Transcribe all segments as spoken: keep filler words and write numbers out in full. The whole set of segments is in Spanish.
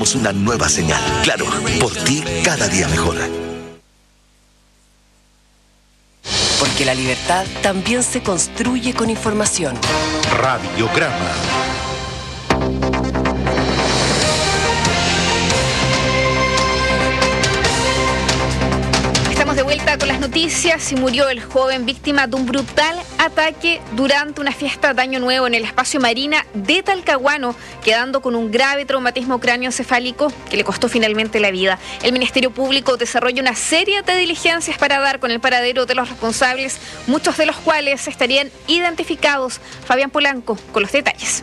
enviamos una nueva señal. Claro, por ti cada día mejor. Porque la libertad también se construye con información. Radiograma. De vuelta con las noticias. Y murió el joven víctima de un brutal ataque durante una fiesta de Año Nuevo en el espacio Marina de Talcahuano, quedando con un grave traumatismo cráneoencefálico que le costó finalmente la vida. El Ministerio Público desarrolla una serie de diligencias para dar con el paradero de los responsables, muchos de los cuales estarían identificados. Fabián Polanco con los detalles.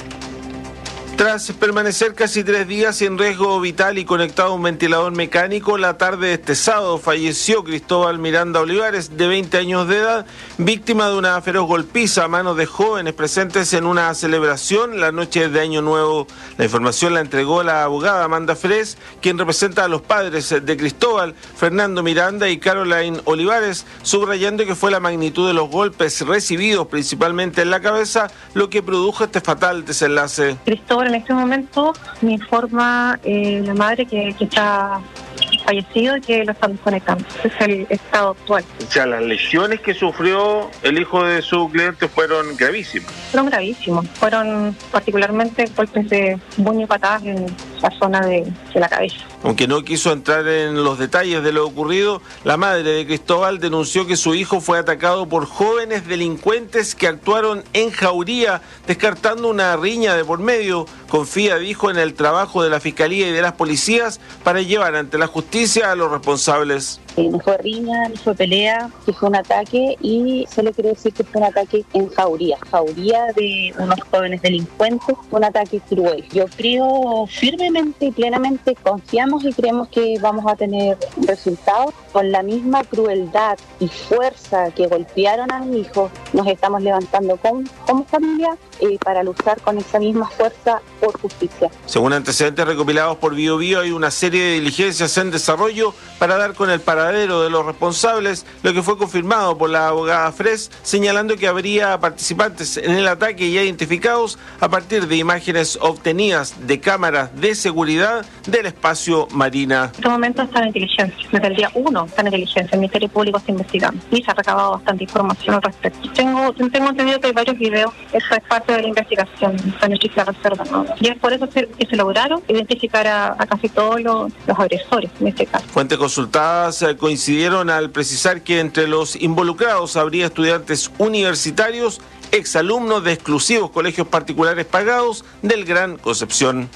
Tras permanecer casi tres días en riesgo vital y conectado a un ventilador mecánico, la tarde de este sábado falleció Cristóbal Miranda Olivares, de veinte años de edad, víctima de una feroz golpiza a manos de jóvenes presentes en una celebración la noche de Año Nuevo. La información la entregó la abogada Amanda Fres, quien representa a los padres de Cristóbal, Fernando Miranda y Caroline Olivares, subrayando que fue la magnitud de los golpes recibidos, principalmente en la cabeza, lo que produjo este fatal desenlace. Cristóbal, en este momento me informa eh, la madre que, que está fallecido y que lo están desconectando. Ese es el estado actual. O sea, las lesiones que sufrió el hijo de su cliente fueron gravísimas. Fueron gravísimos. Fueron particularmente golpes de puño y patadas en la zona de, de la cabeza. Aunque no quiso entrar en los detalles de lo ocurrido, la madre de Cristóbal denunció que su hijo fue atacado por jóvenes delincuentes que actuaron en Jauría, descartando una riña de por medio. Confía, dijo, en el trabajo de la Fiscalía y de las policías para llevar ante la justicia a los responsables. No fue riña, no fue pelea, que fue un ataque, y solo quiero decir que fue un ataque en Jauría, Jauría de unos jóvenes delincuentes, un ataque cruel. Yo creo firmemente y plenamente, confiamos y creemos que vamos a tener resultados. Con la misma crueldad y fuerza que golpearon a mi hijo, nos estamos levantando con, como familia eh, para luchar con esa misma fuerza por justicia. Según antecedentes recopilados por Bio Bio, hay una serie de diligencias en desarrollo para dar con el paradero de los responsables, lo que fue confirmado por la abogada Fres, señalando que habría participantes en el ataque ya identificados a partir de imágenes obtenidas de cámaras de seguridad del espacio Marina. En este momento está en inteligencia. Desde el día uno está en inteligencia. El Ministerio Público está investigando y se ha recabado bastante información al respecto. Tengo, tengo entendido que hay varios videos. Eso es parte de la investigación. Está en la reserva, ¿no? Y es por eso que se lograron identificar a, a casi todos los, los agresores en este caso. Fuentes consultadas eh, coincidieron al precisar que entre los involucrados habría estudiantes universitarios, exalumnos de exclusivos colegios particulares pagados del Gran Concepción.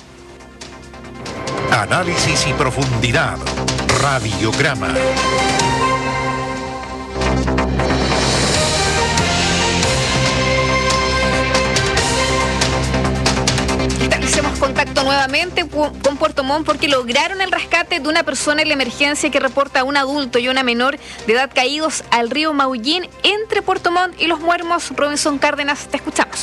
Análisis y profundidad. Radiograma. Establecemos contacto nuevamente con Puerto Montt porque lograron el rescate de una persona en la emergencia que reporta a un adulto y una menor de edad caídos al río Maullín entre Puerto Montt y Los Muermos. Robinson Cárdenas, te escuchamos.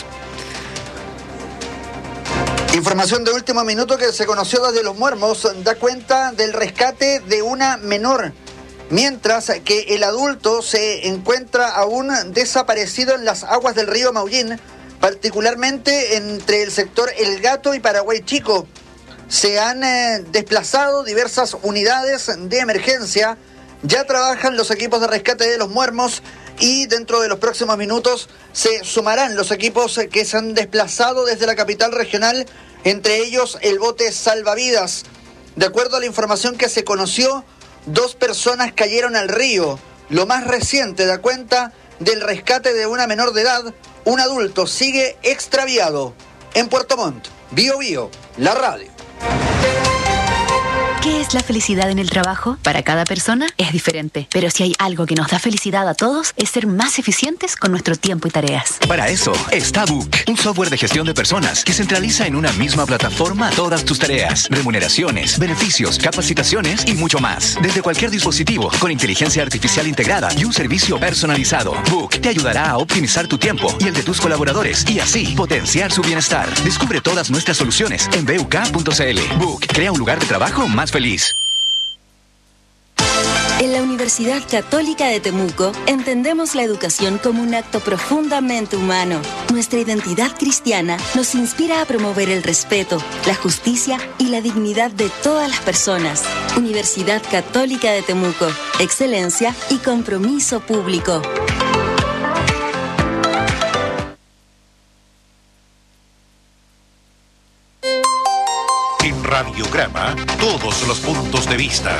Información de último minuto que se conoció desde Los Muermos da cuenta del rescate de una menor, mientras que el adulto se encuentra aún desaparecido en las aguas del río Maullín, particularmente entre el sector El Gato y Paraguay Chico. Se han eh, desplazado diversas unidades de emergencia, ya trabajan los equipos de rescate de Los Muermos y dentro de los próximos minutos se sumarán los equipos que se han desplazado desde la capital regional, entre ellos el bote salvavidas. De acuerdo a la información que se conoció, dos personas cayeron al río. Lo más reciente da cuenta del rescate de una menor de edad. Un adulto sigue extraviado. En Puerto Montt, Bio Bio, la radio. ¿Qué es la felicidad en el trabajo? Para cada persona es diferente, pero si hay algo que nos da felicidad a todos es ser más eficientes con nuestro tiempo y tareas. Para eso está Book, un software de gestión de personas que centraliza en una misma plataforma todas tus tareas, remuneraciones, beneficios, capacitaciones y mucho más. Desde cualquier dispositivo, con inteligencia artificial integrada y un servicio personalizado. Book te ayudará a optimizar tu tiempo y el de tus colaboradores y así potenciar su bienestar. Descubre todas nuestras soluciones en b u k punto c l. Book crea un lugar de trabajo más feliz. En la Universidad Católica de Temuco entendemos la educación como un acto profundamente humano. Nuestra identidad cristiana nos inspira a promover el respeto, la justicia y la dignidad de todas las personas. Universidad Católica de Temuco, excelencia y compromiso público. En Radiograma, todos los puntos de vista.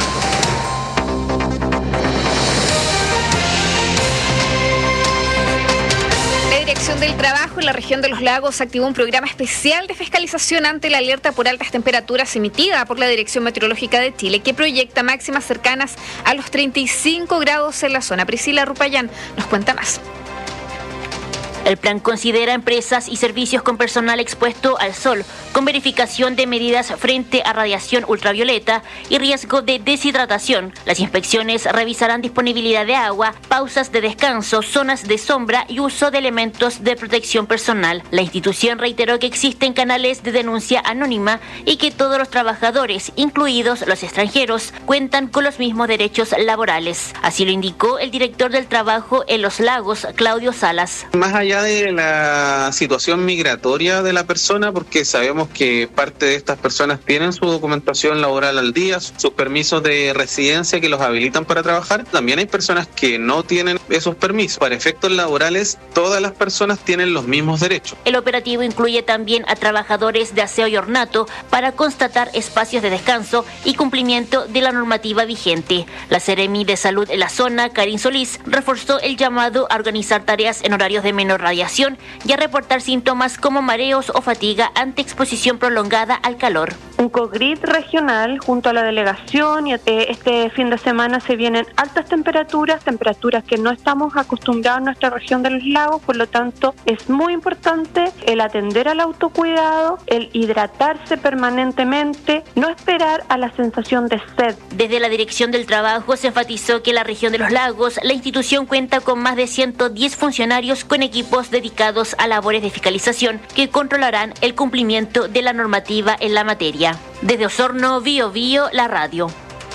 La Dirección del Trabajo en la región de los Lagos activó un programa especial de fiscalización ante la alerta por altas temperaturas emitida por la Dirección Meteorológica de Chile, que proyecta máximas cercanas a los treinta y cinco grados en la zona. Priscila Rupayán nos cuenta más. El plan considera empresas y servicios con personal expuesto al sol, con verificación de medidas frente a radiación ultravioleta y riesgo de deshidratación. Las inspecciones revisarán disponibilidad de agua, pausas de descanso, zonas de sombra y uso de elementos de protección personal. La institución reiteró que existen canales de denuncia anónima y que todos los trabajadores, incluidos los extranjeros, cuentan con los mismos derechos laborales. Así lo indicó el director del trabajo en Los Lagos, Claudio Salas. Más allá de la situación migratoria de la persona, porque sabemos que parte de estas personas tienen su documentación laboral al día, sus permisos de residencia que los habilitan para trabajar, también hay personas que no tienen esos permisos. Para efectos laborales, todas las personas tienen los mismos derechos. El operativo incluye también a trabajadores de aseo y ornato para constatar espacios de descanso y cumplimiento de la normativa vigente. La Seremi de Salud en la zona, Karin Solís, reforzó el llamado a organizar tareas en horarios de menor radiación y a reportar síntomas como mareos o fatiga ante exposición prolongada al calor. Un COGRID regional junto a la delegación y este fin de semana se vienen altas temperaturas, temperaturas que no estamos acostumbrados en nuestra región de los lagos, por lo tanto es muy importante el atender al autocuidado, el hidratarse permanentemente, no esperar a la sensación de sed. Desde la Dirección del Trabajo se enfatizó que en la región de los lagos la institución cuenta con más de ciento diez funcionarios con equipos dedicados a labores de fiscalización que controlarán el cumplimiento de la normativa en la materia. Desde Osorno, Bío Bío, la radio.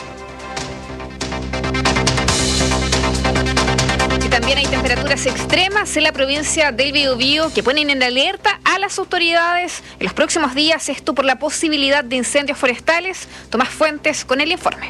Y también hay temperaturas extremas en la provincia del Biobío que ponen en alerta a las autoridades en los próximos días, esto por la posibilidad de incendios forestales. Tomás Fuentes con el informe.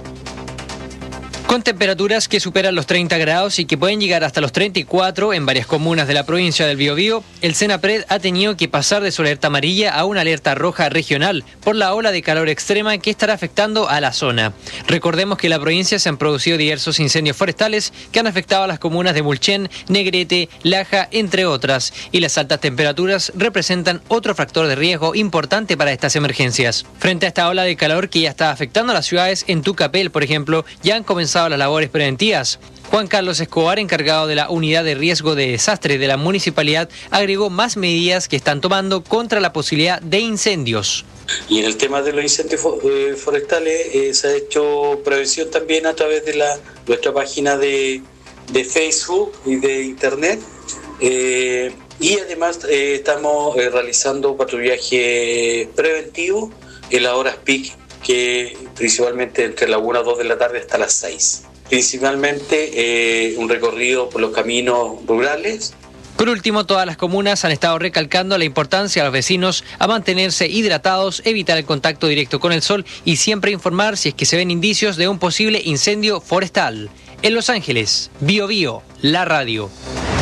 Con temperaturas que superan los treinta grados y que pueden llegar hasta los treinta y cuatro en varias comunas de la provincia del Biobío, el Senapred ha tenido que pasar de su alerta amarilla a una alerta roja regional por la ola de calor extrema que estará afectando a la zona. Recordemos que en la provincia se han producido diversos incendios forestales que han afectado a las comunas de Mulchen, Negrete, Laja, entre otras, y las altas temperaturas representan otro factor de riesgo importante para estas emergencias. Frente a esta ola de calor que ya está afectando a las ciudades, en Tucapel, por ejemplo, ya han comenzado las labores preventivas. Juan Carlos Escobar, encargado de la unidad de riesgo de desastre de la municipalidad, agregó más medidas que están tomando contra la posibilidad de incendios. Y en el tema de los incendios forestales eh, se ha hecho prevención también a través de la nuestra página de, de Facebook y de Internet. Eh, y además eh, estamos eh, realizando patrullaje preventivo en las horas peak, que principalmente entre la una a dos de la tarde hasta las seis. Principalmente eh, un recorrido por los caminos rurales. Por último, todas las comunas han estado recalcando la importancia a los vecinos a mantenerse hidratados, evitar el contacto directo con el sol y siempre informar si es que se ven indicios de un posible incendio forestal. En Los Ángeles, Bío Bío, la radio.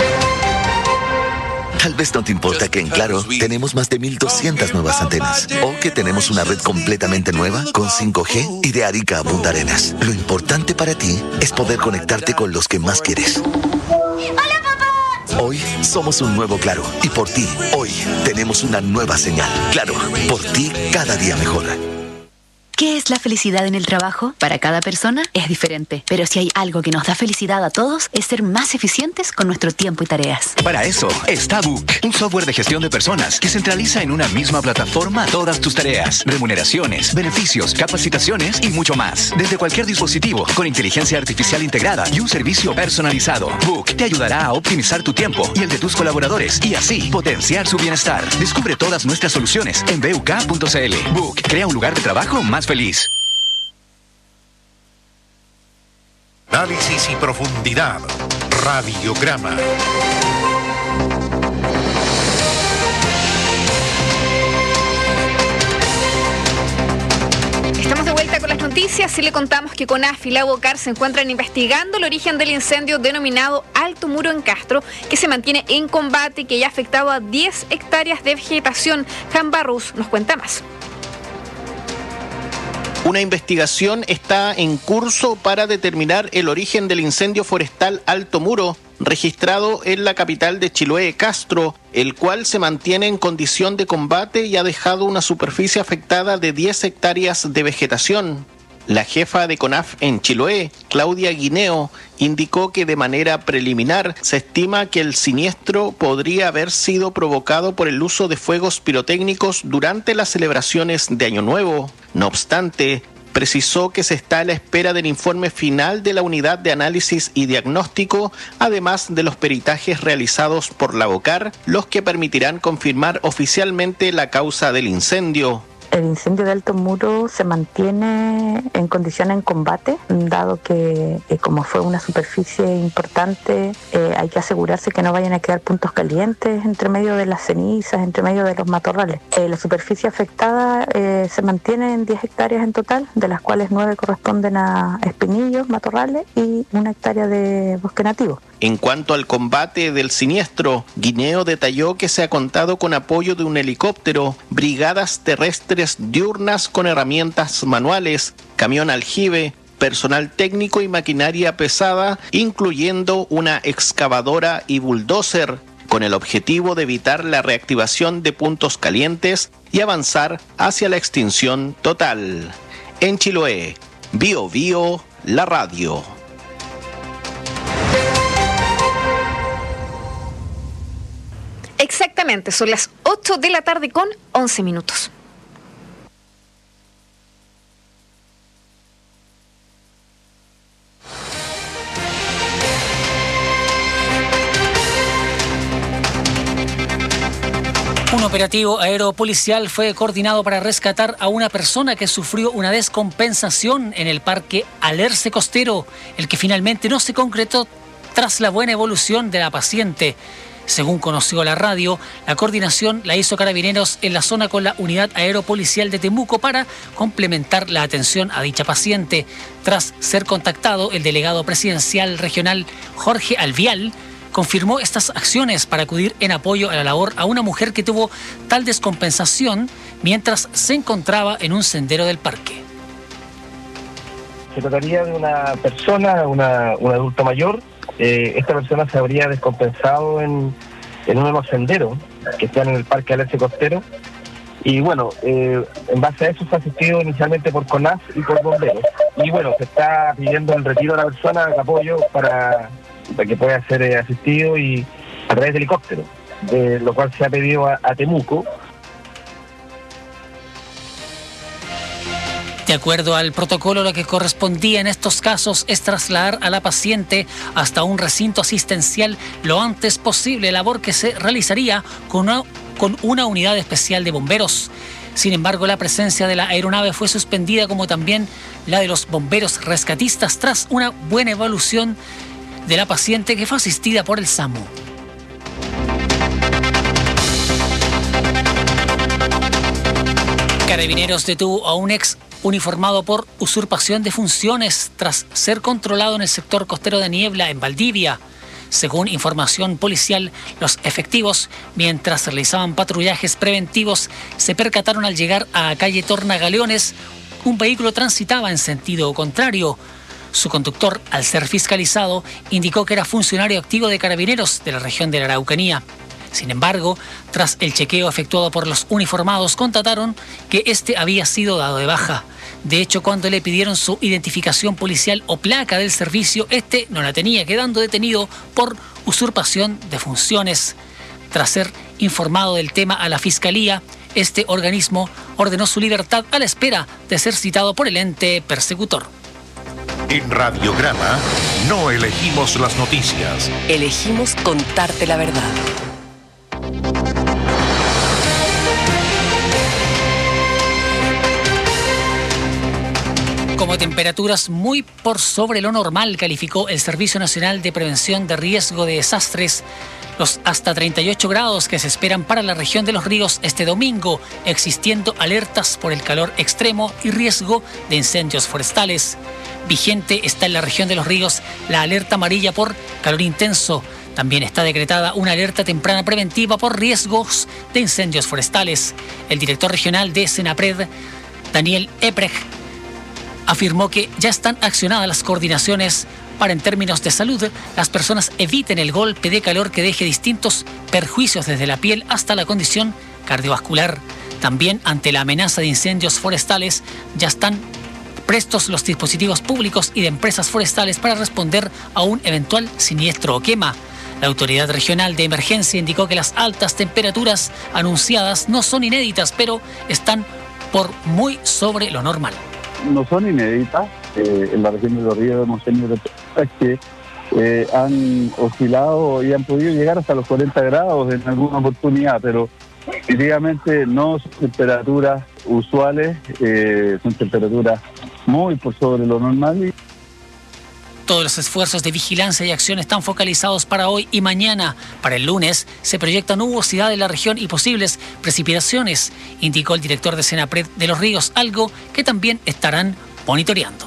Tal vez no te importa que en Claro tenemos más de mil doscientas nuevas antenas o que tenemos una red completamente nueva con cinco G y de Arica a Punta Arenas. Lo importante para ti es poder conectarte con los que más quieres. ¡Hola, papá! Hoy somos un nuevo Claro y por ti, hoy tenemos una nueva señal. Claro, por ti cada día mejor. ¿Qué es la felicidad en el trabajo? Para cada persona es diferente, pero si hay algo que nos da felicidad a todos es ser más eficientes con nuestro tiempo y tareas. Para eso está Book, un software de gestión de personas que centraliza en una misma plataforma todas tus tareas, remuneraciones, beneficios, capacitaciones y mucho más. Desde cualquier dispositivo, con inteligencia artificial integrada y un servicio personalizado. Book te ayudará a optimizar tu tiempo y el de tus colaboradores y así potenciar su bienestar. Descubre todas nuestras soluciones en b u k punto c l. Book crea un lugar de trabajo más feliz. Análisis y profundidad. Radiograma. Estamos de vuelta con las noticias y le contamos que CONAF y la UOCAR se encuentran investigando el origen del incendio denominado Alto Muro en Castro, que se mantiene en combate y que ya ha afectado a diez hectáreas de vegetación. Jan Barrus nos cuenta más. Una investigación está en curso para determinar el origen del incendio forestal Alto Muro, registrado en la capital de Chiloé, Castro, el cual se mantiene en condición de combate y ha dejado una superficie afectada de diez hectáreas de vegetación. La jefa de CONAF en Chiloé, Claudia Guineo, indicó que de manera preliminar se estima que el siniestro podría haber sido provocado por el uso de fuegos pirotécnicos durante las celebraciones de Año Nuevo. No obstante, precisó que se está a la espera del informe final de la Unidad de Análisis y Diagnóstico, además de los peritajes realizados por la UOCAR, los que permitirán confirmar oficialmente la causa del incendio. El incendio de Alto Muro se mantiene en condición en combate, dado que eh, como fue una superficie importante, eh, hay que asegurarse que no vayan a quedar puntos calientes entre medio de las cenizas, entre medio de los matorrales. Eh, la superficie afectada eh, se mantiene en diez hectáreas en total, de las cuales nueve corresponden a espinillos, matorrales y una hectárea de bosque nativo. En cuanto al combate del siniestro, Guineo detalló que se ha contado con apoyo de un helicóptero, brigadas terrestres diurnas con herramientas manuales, camión aljibe, personal técnico y maquinaria pesada, incluyendo una excavadora y bulldozer, con el objetivo de evitar la reactivación de puntos calientes y avanzar hacia la extinción total. En Chiloé, Bio Bio, la radio. Exactamente, son las ocho de la tarde con once minutos. Un operativo aeropolicial fue coordinado para rescatar a una persona que sufrió una descompensación en el Parque Alerce Costero, el que finalmente no se concretó tras la buena evolución de la paciente. Según conoció la radio, la coordinación la hizo Carabineros en la zona con la Unidad Aeropolicial de Temuco para complementar la atención a dicha paciente. Tras ser contactado, el delegado presidencial regional Jorge Alvial confirmó estas acciones para acudir en apoyo a la labor a una mujer que tuvo tal descompensación mientras se encontraba en un sendero del parque. Se trataría de una persona, una, un adulto mayor. Eh, esta persona se habría descompensado en, en uno de los senderos que están en el Parque Alerce Costero. Y bueno, eh, en base a eso fue asistido inicialmente por CONAF y por bomberos. Y bueno, se está pidiendo el retiro de la persona, el apoyo para, para que pueda ser eh, asistido y a través de helicóptero, de lo cual se ha pedido a, a Temuco. De acuerdo al protocolo, lo que correspondía en estos casos es trasladar a la paciente hasta un recinto asistencial lo antes posible, labor que se realizaría con una, con una unidad especial de bomberos. Sin embargo, la presencia de la aeronave fue suspendida, como también la de los bomberos rescatistas, tras una buena evolución de la paciente que fue asistida por el SAMU. Carabineros detuvo a un ex uniformado por usurpación de funciones tras ser controlado en el sector costero de Niebla, en Valdivia. Según información policial, los efectivos, mientras realizaban patrullajes preventivos, se percataron al llegar a calle Tornagaleones, un vehículo transitaba en sentido contrario. Su conductor, al ser fiscalizado, indicó que era funcionario activo de Carabineros de la región de la Araucanía. Sin embargo, tras el chequeo efectuado por los uniformados, constataron que este había sido dado de baja. De hecho, cuando le pidieron su identificación policial o placa del servicio, este no la tenía, quedando detenido por usurpación de funciones. Tras ser informado del tema a la Fiscalía, este organismo ordenó su libertad a la espera de ser citado por el ente persecutor. En Radiograma no elegimos las noticias. Elegimos contarte la verdad. Como temperaturas muy por sobre lo normal, calificó el Servicio Nacional de Prevención de Riesgo de Desastres los hasta treinta y ocho grados que se esperan para la región de Los Ríos este domingo, existiendo alertas por el calor extremo y riesgo de incendios forestales. Vigente está en la región de Los Ríos la alerta amarilla por calor intenso. También está decretada una alerta temprana preventiva por riesgos de incendios forestales. El director regional de Senapred, Daniel Eprej, afirmó que ya están accionadas las coordinaciones para, en términos de salud, las personas eviten el golpe de calor que deje distintos perjuicios desde la piel hasta la condición cardiovascular. También, ante la amenaza de incendios forestales, ya están prestos los dispositivos públicos y de empresas forestales para responder a un eventual siniestro o quema. La Autoridad Regional de Emergencia indicó que las altas temperaturas anunciadas no son inéditas, pero están por muy sobre lo normal. No son inéditas. Eh, en la región de Los Ríos hemos tenido temperaturas que eh, han oscilado y han podido llegar hasta los cuarenta grados en alguna oportunidad, pero definitivamente no son temperaturas usuales, eh, son temperaturas muy por sobre lo normal. Todos los esfuerzos de vigilancia y acción están focalizados para hoy y mañana. Para el lunes se proyecta nubosidad en la región y posibles precipitaciones, indicó el director de Senapred de Los Ríos, algo que también estarán monitoreando.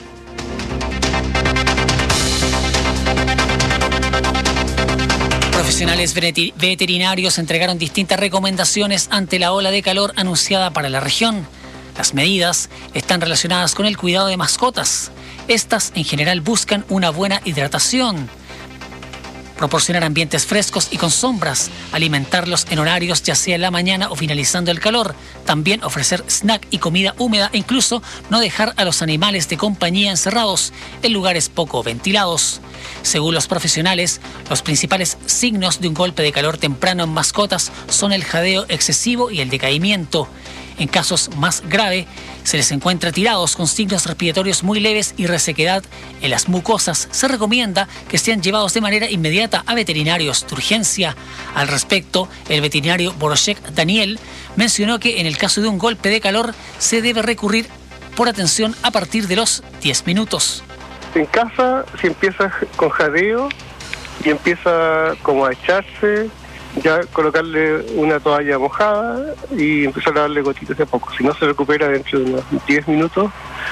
Profesionales veterinarios entregaron distintas recomendaciones ante la ola de calor anunciada para la región. Las medidas están relacionadas con el cuidado de mascotas. Estas en general buscan una buena hidratación, proporcionar ambientes frescos y con sombras, alimentarlos en horarios ya sea en la mañana o finalizando el calor, también ofrecer snack y comida húmeda e incluso no dejar a los animales de compañía encerrados en lugares poco ventilados. Según los profesionales, los principales signos de un golpe de calor temprano en mascotas son el jadeo excesivo y el decaimiento. En casos más graves, se les encuentra tirados con signos respiratorios muy leves y resequedad en las mucosas. Se recomienda que sean llevados de manera inmediata a veterinarios de urgencia. Al respecto, el veterinario Boroshek Daniel mencionó que en el caso de un golpe de calor se debe recurrir por atención a partir de los diez minutos. En casa, si empieza con jadeo y empieza como a echarse, ya colocarle una toalla mojada y empezar a darle gotitas de a poco. Si no se recupera dentro de unos diez minutos,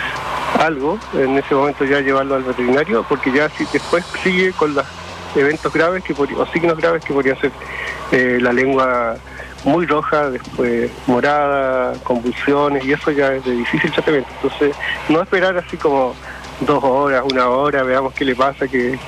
algo, en ese momento ya llevarlo al veterinario, porque ya si después sigue con los eventos graves que o signos graves que podrían ser eh, la lengua muy roja, después morada, convulsiones, y eso ya es de difícil tratamiento. Entonces, no esperar así como dos horas, una hora, veamos qué le pasa, que...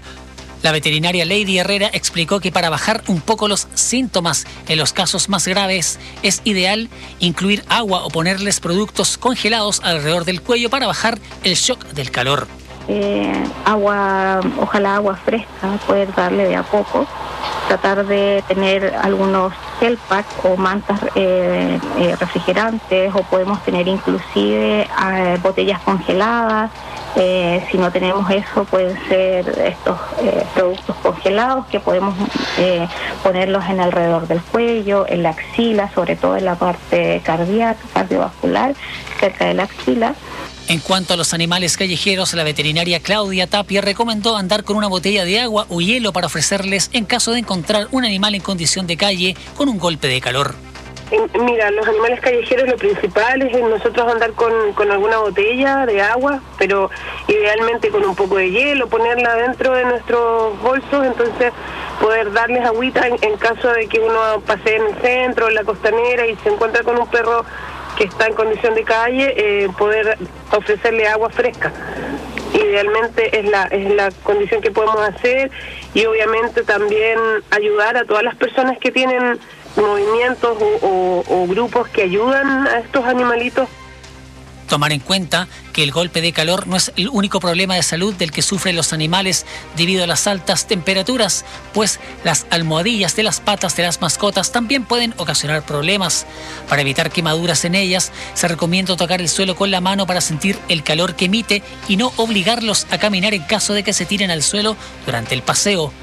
La veterinaria Lady Herrera explicó que para bajar un poco los síntomas en los casos más graves es ideal incluir agua o ponerles productos congelados alrededor del cuello para bajar el shock del calor. Eh, agua, ojalá agua fresca, poder darle de a poco, tratar de tener algunos gel pack o mantas eh, eh, refrigerantes, o podemos tener inclusive eh, botellas congeladas. Eh, si no tenemos eso, pueden ser estos eh, productos congelados que podemos eh, ponerlos en alrededor del cuello, en la axila, sobre todo en la parte cardíaca, cardiovascular, cerca de la axila. En cuanto a los animales callejeros, la veterinaria Claudia Tapia recomendó andar con una botella de agua o hielo para ofrecerles en caso de encontrar un animal en condición de calle con un golpe de calor. Mira, los animales callejeros, lo principal es nosotros andar con, con alguna botella de agua, pero idealmente con un poco de hielo, ponerla dentro de nuestros bolsos, entonces poder darles agüita en, en caso de que uno pase en el centro, en la costanera y se encuentra con un perro que está en condición de calle, eh, poder ofrecerle agua fresca. Idealmente es la, es la condición que podemos hacer, y obviamente también ayudar a todas las personas que tienen movimientos o, o, o grupos que ayudan a estos animalitos. Tomar en cuenta que el golpe de calor no es el único problema de salud del que sufren los animales debido a las altas temperaturas, pues las almohadillas de las patas de las mascotas también pueden ocasionar problemas. Para evitar quemaduras en ellas, se recomienda tocar el suelo con la mano para sentir el calor que emite y no obligarlos a caminar en caso de que se tiren al suelo durante el paseo.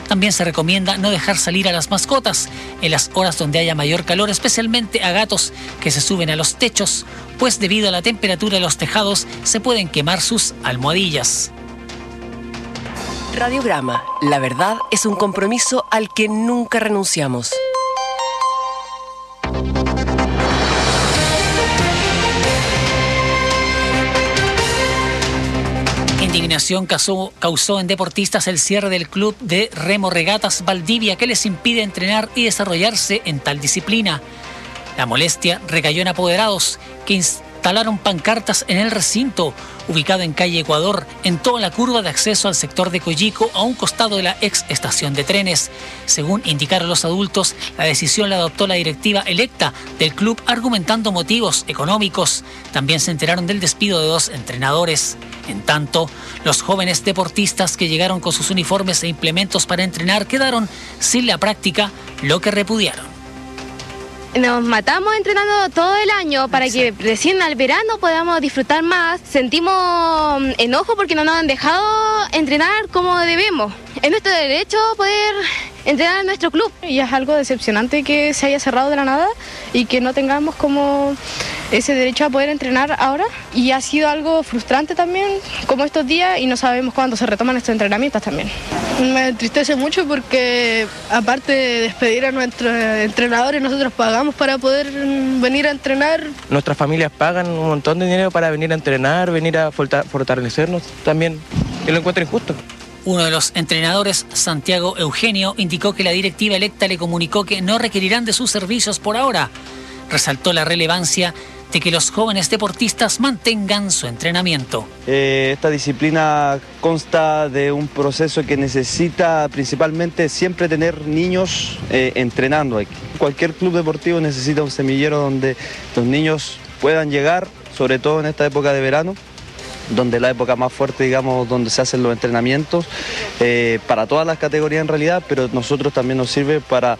También se recomienda no dejar salir a las mascotas en las horas donde haya mayor calor, especialmente a gatos que se suben a los techos, pues debido a la temperatura de los tejados se pueden quemar sus almohadillas. Radiograma, la verdad es un compromiso al que nunca renunciamos. Indignación causó, causó en deportistas el cierre del club de Remo Regatas Valdivia, que les impide entrenar y desarrollarse en tal disciplina. La molestia recayó en apoderados que instalaron pancartas en el recinto, ubicado en calle Ecuador, en toda la curva de acceso al sector de Coyico, a un costado de la ex estación de trenes. Según indicaron los adultos, la decisión la adoptó la directiva electa del club argumentando motivos económicos. También se enteraron del despido de dos entrenadores. En tanto, los jóvenes deportistas que llegaron con sus uniformes e implementos para entrenar quedaron sin la práctica, lo que repudiaron. Nos matamos entrenando todo el año para que recién al verano podamos disfrutar más. Sentimos enojo porque no nos han dejado entrenar como debemos. Es nuestro derecho poder entrenar en nuestro club. Y es algo decepcionante que se haya cerrado de la nada y que no tengamos como ese derecho a poder entrenar ahora. Y ha sido algo frustrante también, como estos días, y no sabemos cuándo se retoman estos entrenamientos también. Me entristece mucho porque, aparte de despedir a nuestros entrenadores, nosotros pagamos para poder venir a entrenar. Nuestras familias pagan un montón de dinero para venir a entrenar, venir a fortalecernos también, y lo encuentro injusto. Uno de los entrenadores, Santiago Eugenio, indicó que la directiva electa le comunicó que no requerirán de sus servicios por ahora. Resaltó la relevancia de que los jóvenes deportistas mantengan su entrenamiento. Eh, esta disciplina consta de un proceso que necesita principalmente siempre tener niños eh, entrenando. Cualquier club deportivo necesita un semillero donde los niños puedan llegar, sobre todo en esta época de verano, donde es la época más fuerte, digamos, donde se hacen los entrenamientos, eh, para todas las categorías en realidad, pero nosotros también nos sirve para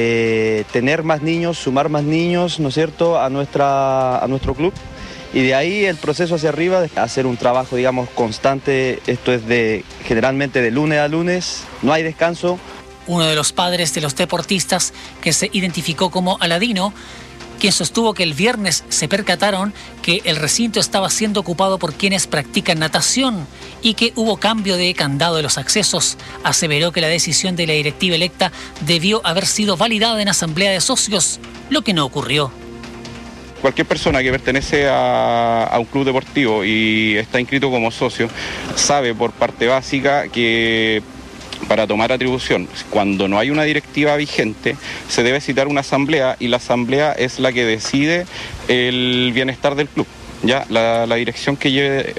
eh, tener más niños, sumar más niños, ¿no es cierto?, a, nuestra, a nuestro club. Y de ahí el proceso hacia arriba, de hacer un trabajo, digamos, constante. Esto es de generalmente de lunes a lunes, no hay descanso. Uno de los padres de los deportistas, que se identificó como Aladino, quien sostuvo que el viernes se percataron que el recinto estaba siendo ocupado por quienes practican natación y que hubo cambio de candado de los accesos. Aseveró que la decisión de la directiva electa debió haber sido validada en asamblea de socios, lo que no ocurrió. Cualquier persona que pertenece a, a un club deportivo y está inscrito como socio sabe por parte básica que para tomar atribución, cuando no hay una directiva vigente, se debe citar una asamblea y la asamblea es la que decide el bienestar del club, ya la, la dirección que lleve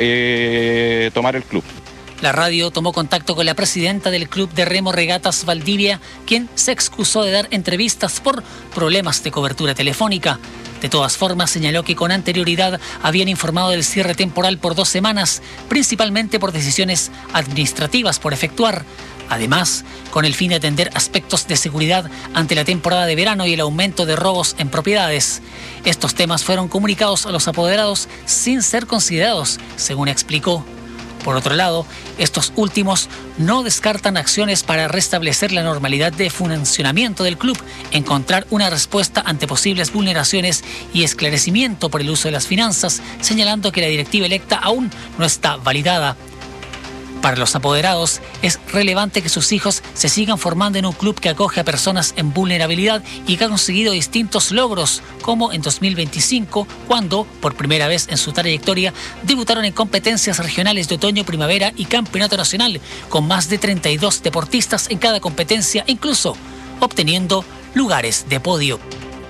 eh, tomar el club. La radio tomó contacto con la presidenta del Club de Remo Regatas Valdivia, quien se excusó de dar entrevistas por problemas de cobertura telefónica. De todas formas, señaló que con anterioridad habían informado del cierre temporal por dos semanas, principalmente por decisiones administrativas por efectuar. Además, con el fin de atender aspectos de seguridad ante la temporada de verano y el aumento de robos en propiedades. Estos temas fueron comunicados a los apoderados sin ser considerados, según explicó. Por otro lado, estos últimos no descartan acciones para restablecer la normalidad de funcionamiento del club, encontrar una respuesta ante posibles vulneraciones y esclarecimiento por el uso de las finanzas, señalando que la directiva electa aún no está validada. Para los apoderados, es relevante que sus hijos se sigan formando en un club que acoge a personas en vulnerabilidad y que ha conseguido distintos logros, como en dos mil veinticinco, cuando, por primera vez en su trayectoria, debutaron en competencias regionales de otoño, primavera y campeonato nacional, con más de treinta y dos deportistas en cada competencia, incluso obteniendo lugares de podio.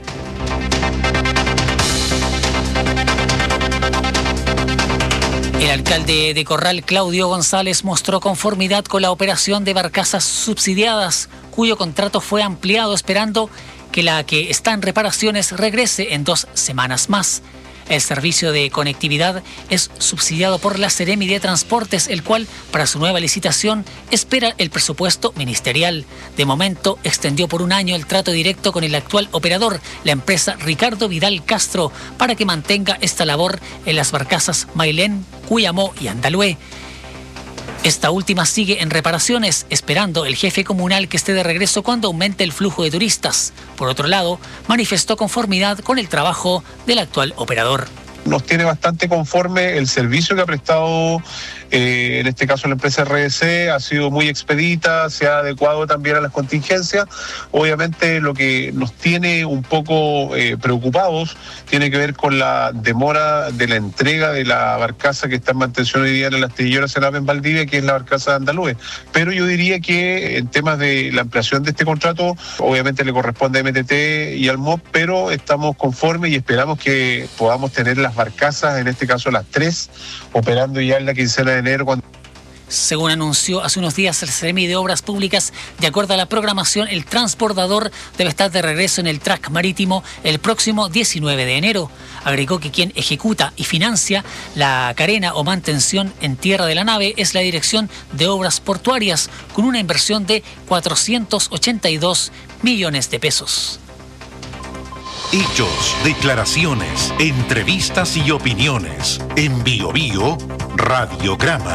El alcalde de Corral, Claudio González, mostró conformidad con la operación de barcazas subsidiadas, cuyo contrato fue ampliado, esperando que la que está en reparaciones regrese en dos semanas más. El servicio de conectividad es subsidiado por la Seremi de Transportes, el cual, para su nueva licitación, espera el presupuesto ministerial. De momento, extendió por un año el trato directo con el actual operador, la empresa Ricardo Vidal Castro, para que mantenga esta labor en las barcazas Mailén, Cuyamó y Andalué. Esta última sigue en reparaciones, esperando el jefe comunal que esté de regreso cuando aumente el flujo de turistas. Por otro lado, manifestó conformidad con el trabajo del actual operador. Nos tiene bastante conforme el servicio que ha prestado, eh, en este caso la empresa R D C, ha sido muy expedita, se ha adecuado también a las contingencias. Obviamente lo que nos tiene un poco eh, preocupados tiene que ver con la demora de la entrega de la barcaza que está en mantención hoy día en el astillero Sename en Valdivia, que es la barcaza de Andalúes. Pero yo diría que en temas de la ampliación de este contrato, obviamente le corresponde a M T T y al M O P, pero estamos conformes y esperamos que podamos tener las barcazas, en este caso las tres, operando ya en la quincena de enero. Cuando... Según anunció hace unos días el Ceremi de Obras Públicas, de acuerdo a la programación, el transbordador debe estar de regreso en el track marítimo el próximo diecinueve de enero. Agregó que quien ejecuta y financia la carena o mantención en tierra de la nave es la Dirección de Obras Portuarias, con una inversión de cuatrocientos ochenta y dos millones de pesos. Hechos, declaraciones, entrevistas y opiniones. En Bio Bio, Radiograma.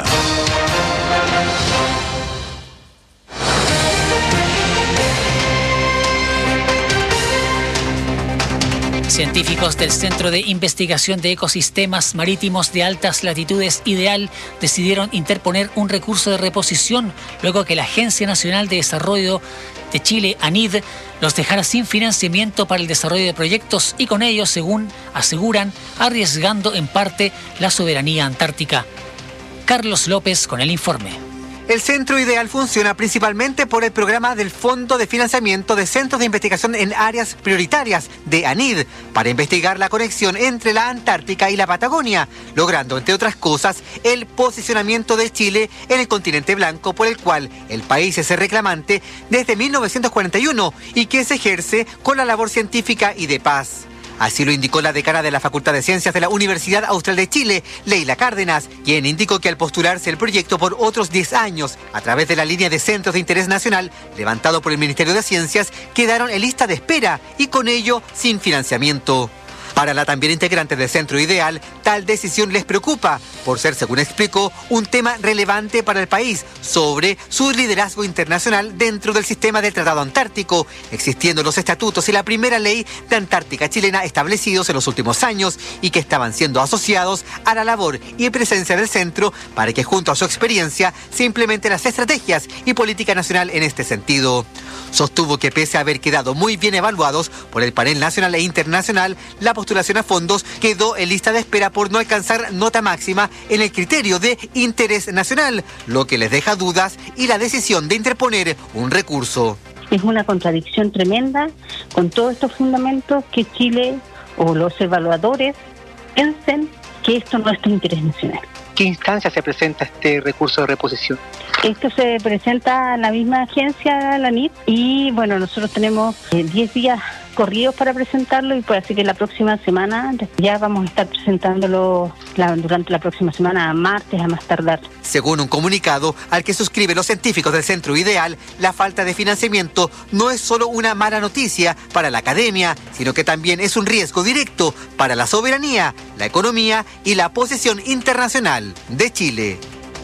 Científicos del Centro de Investigación de Ecosistemas Marítimos de Altas Latitudes IDEAL decidieron interponer un recurso de reposición luego que la Agencia Nacional de Desarrollo de Chile, ANID, los dejara sin financiamiento para el desarrollo de proyectos y con ello, según aseguran, arriesgando en parte la soberanía antártica. Carlos López con el informe. El Centro IDEAL funciona principalmente por el programa del Fondo de Financiamiento de Centros de Investigación en Áreas Prioritarias de ANID para investigar la conexión entre la Antártica y la Patagonia, logrando, entre otras cosas, el posicionamiento de Chile en el continente blanco por el cual el país es el reclamante desde mil novecientos cuarenta y uno y que se ejerce con la labor científica y de paz. Así lo indicó la decana de la Facultad de Ciencias de la Universidad Austral de Chile, Leila Cárdenas, quien indicó que al postularse el proyecto por otros diez años, a través de la línea de centros de interés nacional levantado por el Ministerio de Ciencias, quedaron en lista de espera y con ello sin financiamiento. Para la también integrante del Centro IDEAL, tal decisión les preocupa, por ser, según explicó, un tema relevante para el país sobre su liderazgo internacional dentro del sistema del Tratado Antártico, existiendo los estatutos y la primera ley de Antártica chilena establecidos en los últimos años y que estaban siendo asociados a la labor y presencia del centro para que junto a su experiencia se implementen las estrategias y política nacional en este sentido. Sostuvo que pese a haber quedado muy bien evaluados por el panel nacional e internacional, la postulación a fondos quedó en lista de espera por no alcanzar nota máxima en el criterio de interés nacional, lo que les deja dudas y la decisión de interponer un recurso. Es una contradicción tremenda con todos estos fundamentos que Chile o los evaluadores piensen que esto no es de interés nacional. ¿Qué instancia se presenta este recurso de reposición? Esto se presenta a la misma agencia, la ANID, y bueno, nosotros tenemos diez eh, días corridos para presentarlo y pues así que la próxima semana ya vamos a estar presentándolo la, durante la próxima semana, a martes a más tardar. Según un comunicado al que suscriben los científicos del Centro IDEAL, la falta de financiamiento no es solo una mala noticia para la academia, sino que también es un riesgo directo para la soberanía, la economía y la posición internacional de Chile.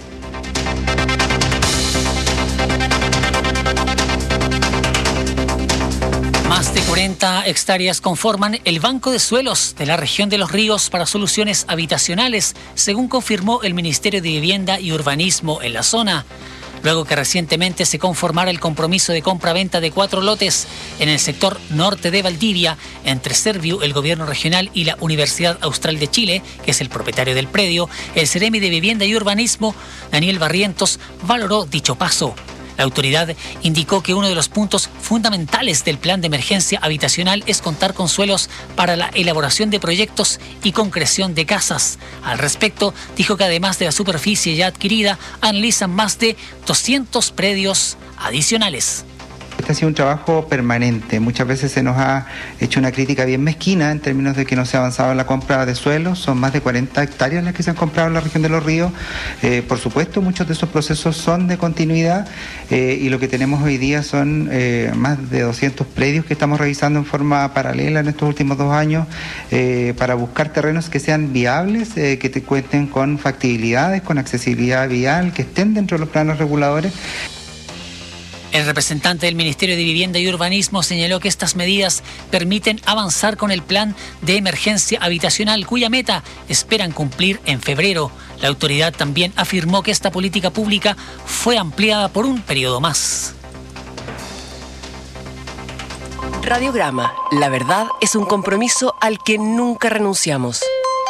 Más de cuarenta hectáreas conforman el banco de suelos de la región de Los Ríos para soluciones habitacionales, según confirmó el Ministerio de Vivienda y Urbanismo en la zona. Luego que recientemente se conformara el compromiso de compra-venta de cuatro lotes en el sector norte de Valdivia entre Serviu, el gobierno regional, y la Universidad Austral de Chile, que es el propietario del predio, el Ceremi de Vivienda y Urbanismo, Daniel Barrientos, valoró dicho paso. La autoridad indicó que uno de los puntos fundamentales del plan de emergencia habitacional es contar con suelos para la elaboración de proyectos y concreción de casas. Al respecto, dijo que además de la superficie ya adquirida, analizan más de doscientos predios adicionales. este ha sido un trabajo permanente. Muchas veces se nos ha hecho una crítica bien mezquina en términos de que no se ha avanzado en la compra de suelos. Son más de cuarenta hectáreas las que se han comprado en la región de Los Ríos. Eh, por supuesto, muchos de esos procesos son de continuidad eh, y lo que tenemos hoy día son eh, más de doscientos predios que estamos revisando en forma paralela en estos últimos dos años eh, para buscar terrenos que sean viables, eh, que te cuenten con factibilidades, con accesibilidad vial, que estén dentro de los planos reguladores. El representante del Ministerio de Vivienda y Urbanismo señaló que estas medidas permiten avanzar con el plan de emergencia habitacional, cuya meta esperan cumplir en febrero. La autoridad también afirmó que esta política pública fue ampliada por un periodo más. Radiograma. La verdad es un compromiso al que nunca renunciamos.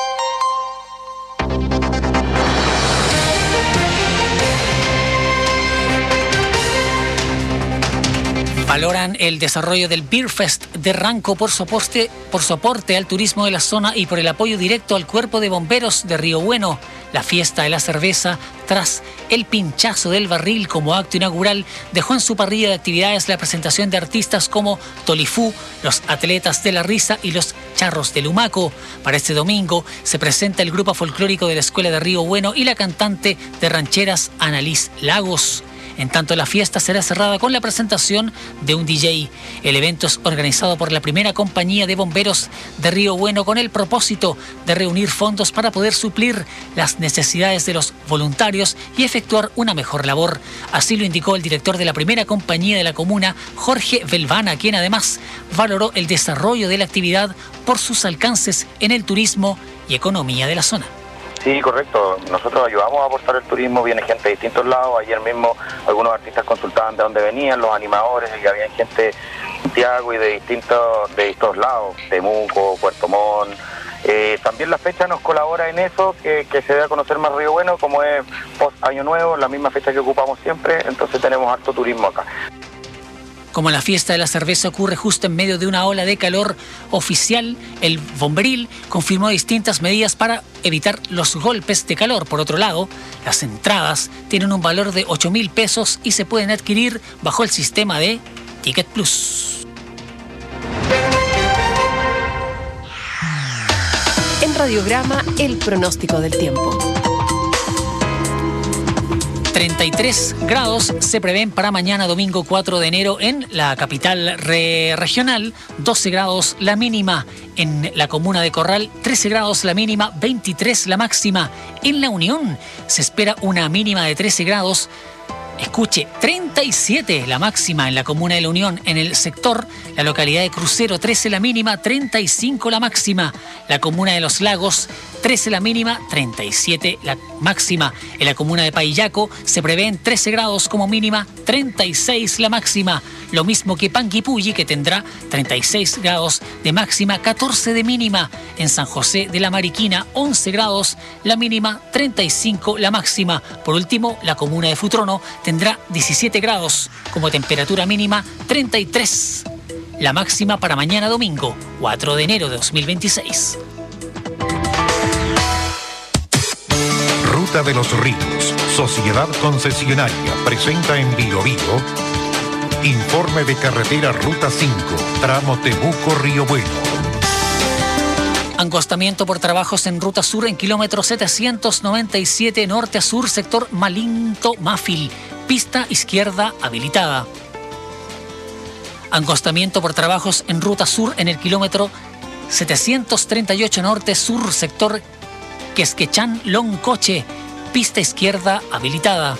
Valoran el desarrollo del Beer Fest de Ranco por soporte, por soporte al turismo de la zona y por el apoyo directo al Cuerpo de Bomberos de Río Bueno. La fiesta de la cerveza, tras el pinchazo del barril como acto inaugural, dejó en su parrilla de actividades la presentación de artistas como Tolifú, los Atletas de la Risa y los Charros del Humaco. Para este domingo se presenta el grupo folclórico de la Escuela de Río Bueno y la cantante de rancheras Annalise Lagos. En tanto, la fiesta será cerrada con la presentación de un D J. El evento es organizado por la primera compañía de bomberos de Río Bueno con el propósito de reunir fondos para poder suplir las necesidades de los voluntarios y efectuar una mejor labor. Así lo indicó el director de la primera compañía de la comuna, Jorge Belvana, quien además valoró el desarrollo de la actividad por sus alcances en el turismo y economía de la zona. Sí, correcto. Nosotros ayudamos a aportar el turismo, viene gente de distintos lados. Ayer mismo algunos artistas consultaban de dónde venían, los animadores, y había gente de Santiago y de distintos, de distintos lados, Temuco, Puerto Montt. Eh, también la fecha nos colabora en eso, que, que se dé a conocer más Río Bueno, como es post Año Nuevo, la misma fecha que ocupamos siempre, entonces tenemos harto turismo acá. Como la fiesta de la cerveza ocurre justo en medio de una ola de calor oficial, el Bomberil confirmó distintas medidas para evitar los golpes de calor. Por otro lado, las entradas tienen un valor de ocho mil pesos y se pueden adquirir bajo el sistema de Ticket Plus. En Radiograma, el pronóstico del tiempo. treinta y tres grados se prevén para mañana domingo cuatro de enero en la capital re regional, doce grados la mínima en la comuna de Corral, trece grados la mínima, veintitrés la máxima. En La Unión se espera una mínima de trece grados. Escuche, treinta y siete la máxima en la comuna de La Unión. En el sector, la localidad de Crucero, trece la mínima, treinta y cinco la máxima. La comuna de Los Lagos, trece la mínima, treinta y siete la máxima. En la comuna de Paillaco se prevén trece grados como mínima, treinta y seis la máxima. Lo mismo que Panguipulli, que tendrá treinta y seis grados de máxima, catorce de mínima. En San José de la Mariquina, once grados la mínima, treinta y cinco la máxima. Por último, la comuna de Futrono tendrá diecisiete grados como temperatura mínima, treinta y tres la máxima para mañana domingo, cuatro de enero de dos mil veintiséis. Ruta de los Ríos, Sociedad Concesionaria, presenta en Bio Bio informe de carretera Ruta cinco, tramo Temuco-Río Bueno. Angostamiento por trabajos en Ruta Sur en kilómetro setecientos noventa y siete norte a sur, sector Malinto-Máfil, pista izquierda habilitada. Angostamiento por trabajos en Ruta Sur en el kilómetro setecientos treinta y ocho norte sur, sector Quesquechán-Loncoche, pista izquierda habilitada.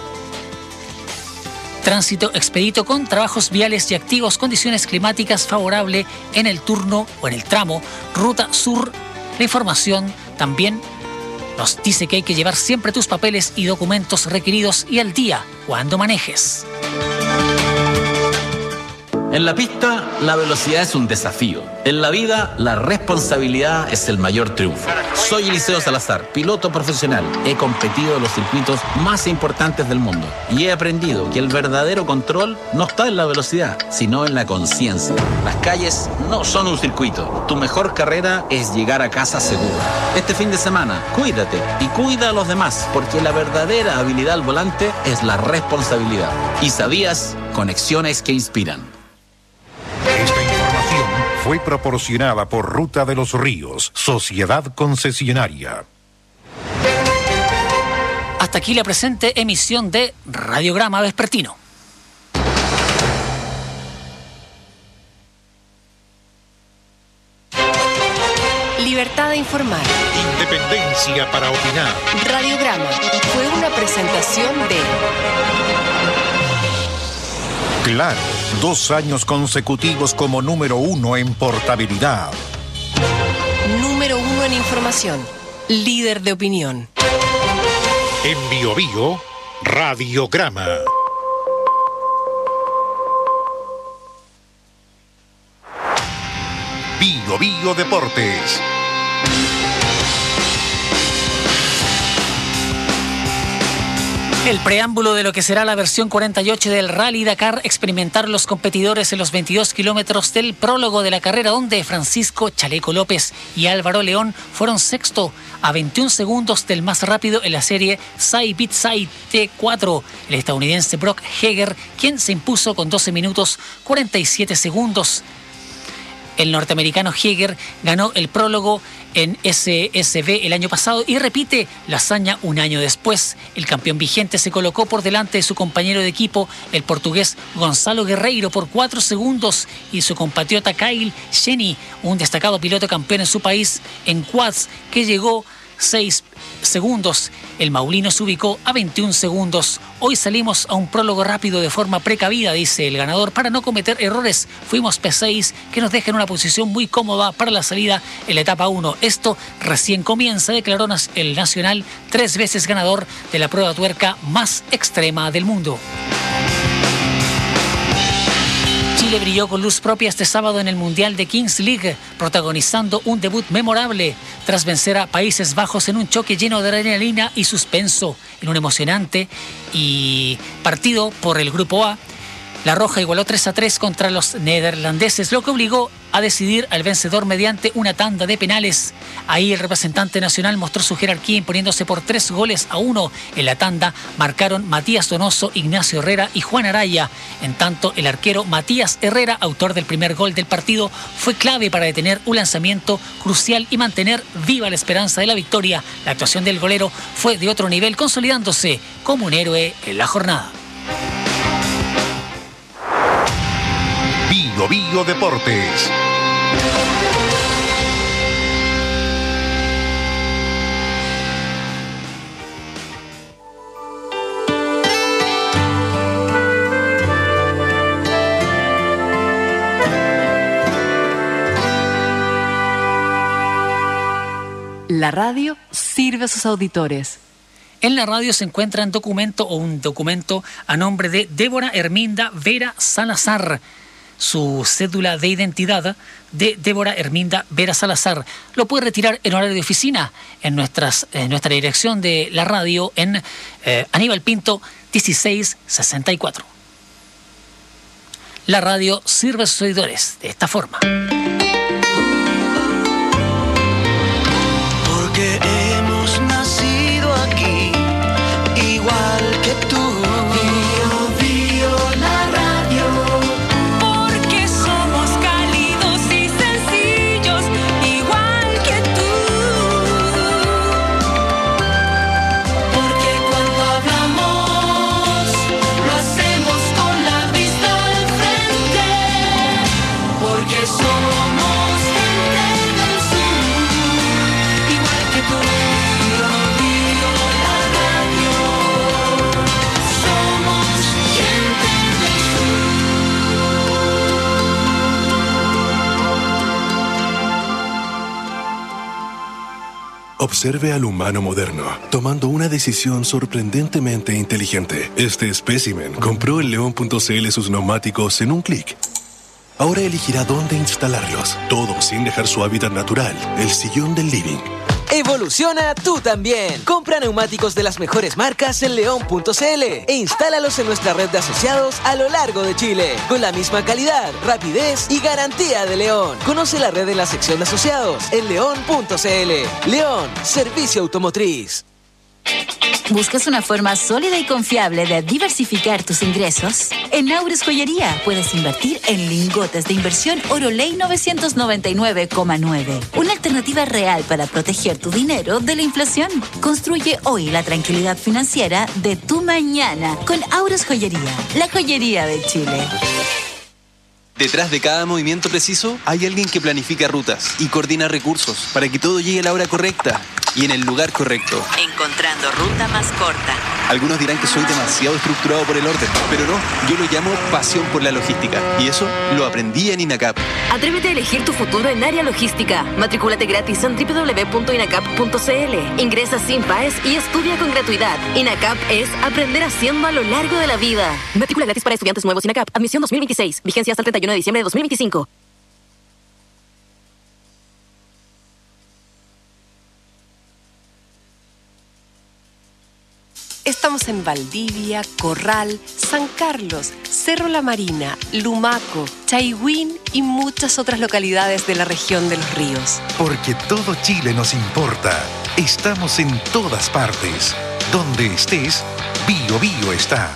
Tránsito expedito con trabajos viales y activos, condiciones climáticas favorable en el turno o en el tramo Ruta Sur. La información también nos dice que hay que llevar siempre tus papeles y documentos requeridos y al día cuando manejes. En la pista, la velocidad es un desafío. En la vida, la responsabilidad es el mayor triunfo. Soy Eliseo Salazar, piloto profesional. He competido en los circuitos más importantes del mundo y he aprendido que el verdadero control no está en la velocidad, sino en la conciencia. Las calles no son un circuito. Tu mejor carrera es llegar a casa seguro. Este fin de semana, cuídate y cuida a los demás, porque la verdadera habilidad al volante es la responsabilidad. ¿Y sabías? Conexiones que inspiran. Esta información fue proporcionada por Ruta de los Ríos, Sociedad Concesionaria. Hasta aquí la presente emisión de Radiograma Vespertino. Libertad de informar. Independencia para opinar. Radiograma fue una presentación de... Claro, dos años consecutivos como número uno en portabilidad. Número uno en información. Líder de opinión. En Bio Bio, Radiograma. Bio Bio Deportes. El preámbulo de lo que será la versión cuarenta y ocho del Rally Dakar experimentaron los competidores en los veintidós kilómetros del prólogo de la carrera, donde Francisco Chaleco López y Álvaro León fueron sexto a veintiún segundos del más rápido en la serie Side Beat Side T cuatro, el estadounidense Brock Heger, quien se impuso con doce minutos cuarenta y siete segundos. El norteamericano Heger ganó el prólogo en S S B el año pasado y repite la hazaña un año después. El campeón vigente se colocó por delante de su compañero de equipo, el portugués Gonzalo Guerreiro, por cuatro segundos, y su compatriota Kyle Cheney, un destacado piloto campeón en su país en quads, que llegó seis segundos. El maulino se ubicó a veintiún segundos. Hoy salimos a un prólogo rápido de forma precavida, dice el ganador, para no cometer errores. Fuimos P seis, que nos deja en una posición muy cómoda para la salida en la etapa uno. Esto recién comienza, declaró el nacional, tres veces ganador de la prueba tuerca más extrema del mundo. Chile brilló con luz propia este sábado en el Mundial de Kings League, protagonizando un debut memorable tras vencer a Países Bajos en un choque lleno de adrenalina y suspenso. En un emocionante y partido por el Grupo A, La Roja igualó tres a tres contra los neerlandeses, lo que obligó a decidir al vencedor mediante una tanda de penales. Ahí el representante nacional mostró su jerarquía imponiéndose por tres goles a uno. En la tanda marcaron Matías Donoso, Ignacio Herrera y Juan Araya. En tanto, el arquero Matías Herrera, autor del primer gol del partido, fue clave para detener un lanzamiento crucial y mantener viva la esperanza de la victoria. La actuación del golero fue de otro nivel, consolidándose como un héroe en la jornada. Bio Bio Deportes. La radio sirve a sus auditores. En la radio se encuentra un documento o un documento a nombre de Débora Herminda Vera Salazar. Su cédula de identidad de Débora Herminda Vera Salazar lo puede retirar en horario de oficina en, nuestras, en nuestra dirección de la radio en eh, Aníbal Pinto dieciséis sesenta y cuatro. La radio sirve a sus seguidores de esta forma. Porque hemos nacido aquí, igual que tú. Observe al humano moderno, tomando una decisión sorprendentemente inteligente. Este espécimen compró en león punto c l sus neumáticos en un clic. ahora elegirá dónde instalarlos. Todo sin dejar su hábitat natural, el sillón del living. Evoluciona tú también. Compra neumáticos de las mejores marcas en león punto c l e instálalos en nuestra red de asociados a lo largo de Chile, con la misma calidad, rapidez y garantía de León. Conoce la red en la sección de asociados en león punto c l. León, servicio automotriz. ¿Buscas una forma sólida y confiable de diversificar tus ingresos? En Aures Joyería puedes invertir en lingotes de inversión Oroley novecientos noventa y nueve coma nueve. Una alternativa real para proteger tu dinero de la inflación. Construye hoy la tranquilidad financiera de tu mañana con Aures Joyería, la joyería de Chile. Detrás de cada movimiento preciso hay alguien que planifica rutas y coordina recursos para que todo llegue a la hora correcta y en el lugar correcto. Encontrando ruta más corta. Algunos dirán que soy demasiado estructurado por el orden, pero no, yo lo llamo pasión por la logística y eso lo aprendí en INACAP. Atrévete a elegir tu futuro en área logística. Matricúlate gratis en doble u doble u doble u punto inacap punto c l. Ingresa sin P A E S y estudia con gratuidad. INACAP es aprender haciendo a lo largo de la vida. Matrícula gratis para estudiantes nuevos INACAP. Admisión dos mil veintiséis. Vigencia hasta el treinta y uno de diciembre de dos mil veinticinco. Estamos en Valdivia, Corral, San Carlos, Cerro La Marina, Lumaco, Chaihuín y muchas otras localidades de la región de los ríos. Porque todo Chile nos importa. Estamos en todas partes. Donde estés, Bio Bio está.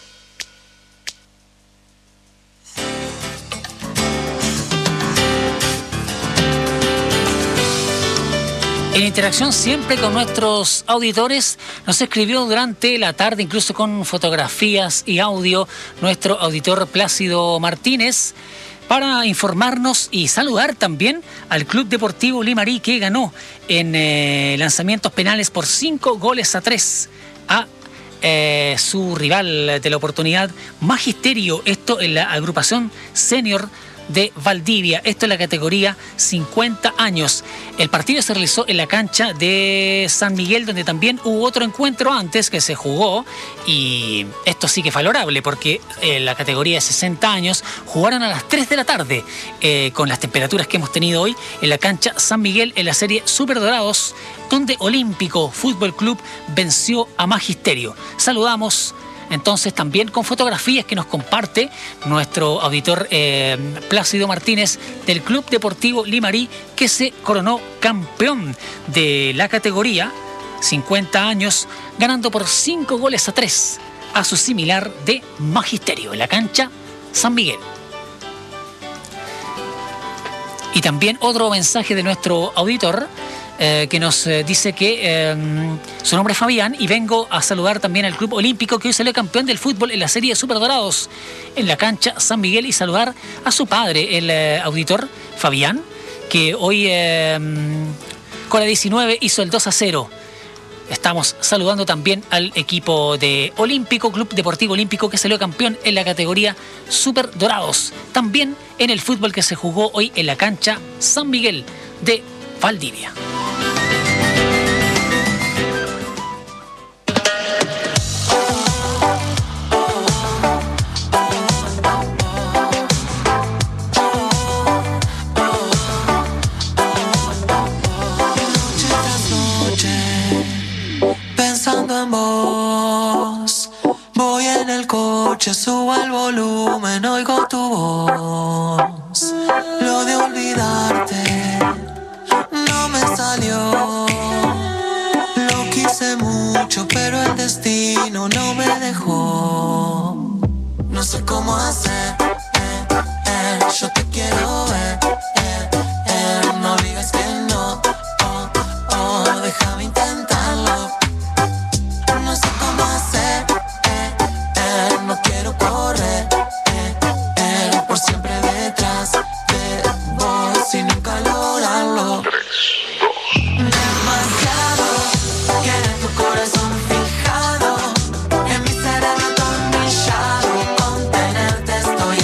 En interacción siempre con nuestros auditores, nos escribió durante la tarde, incluso con fotografías y audio, nuestro auditor Plácido Martínez, para informarnos y saludar también al Club Deportivo Limarí, que ganó en eh, lanzamientos penales por cinco goles a tres a eh, su rival de la oportunidad, Magisterio, esto en la agrupación senior de Valdivia, esto en la categoría cincuenta años. El partido se realizó en la cancha de San Miguel, donde también hubo otro encuentro antes que se jugó, y esto sí que es valorable porque en la categoría de sesenta años jugaron a las tres de la tarde, eh, con las temperaturas que hemos tenido hoy en la cancha San Miguel en la serie Super Dorados, donde Olímpico Fútbol Club venció a Magisterio. Saludamos entonces también con fotografías que nos comparte nuestro auditor eh, Plácido Martínez del Club Deportivo Limarí, que se coronó campeón de la categoría cincuenta años, ganando por cinco goles a tres a su similar de Magisterio en la cancha San Miguel. Y también otro mensaje de nuestro auditor Eh, que nos eh, dice que eh, su nombre es Fabián y vengo a saludar también al Club Olímpico, que hoy salió campeón del fútbol en la serie de Super Dorados en la cancha San Miguel, y saludar a su padre, el eh, auditor Fabián, que hoy eh, con la diecinueve hizo el dos a cero. Estamos saludando también al equipo de Olímpico, Club Deportivo Olímpico, que salió campeón en la categoría Super Dorados. También en el fútbol que se jugó hoy en la cancha San Miguel de Valdivia. Pensando en vos, voy en el coche, subo el volumen, oigo tu voz. Lo de olvidarte no me salió. Lo quise mucho, pero el destino no me dejó. No sé cómo hacer, eh, eh, yo te quiero ver, eh, eh, no digas que no, oh, oh, déjame intentarlo. No sé cómo hacer, eh, eh, no quiero correr, eh, eh, por siempre detrás de vos y nunca lograrlo. Demasiado quiere tu corazón fijado en mi cerebro atornillado. Contenerte estoy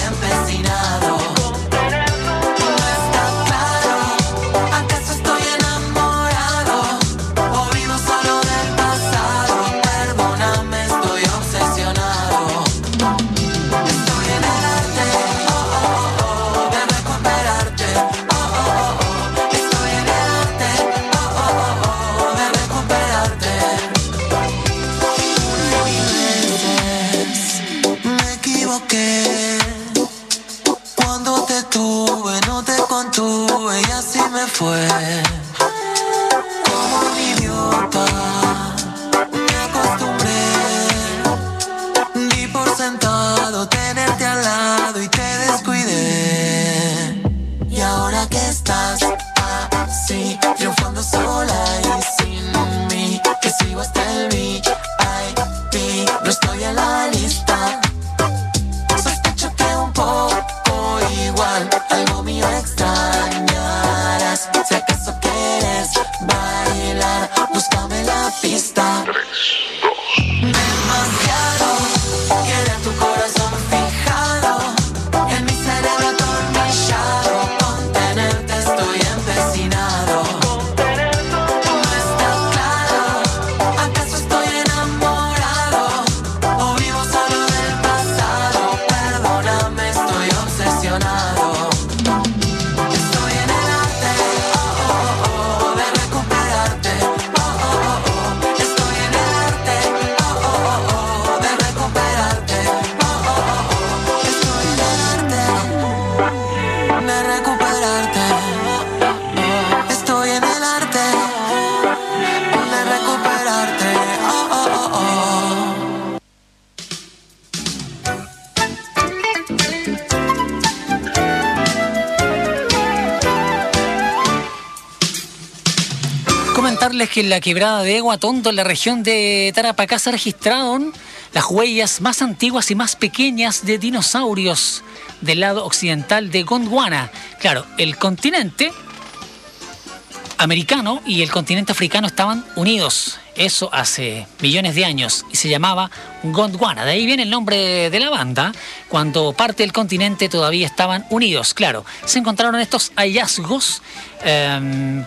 contarles que en la quebrada de Huatondo, en la región de Tarapacá, se registraron las huellas más antiguas y más pequeñas de dinosaurios del lado occidental de Gondwana. Claro, el continente americano y el continente africano estaban unidos, eso hace millones de años, y se llamaba Gondwana. De ahí viene el nombre de la banda, cuando parte del continente todavía estaban unidos. Claro, se encontraron estos hallazgos eh,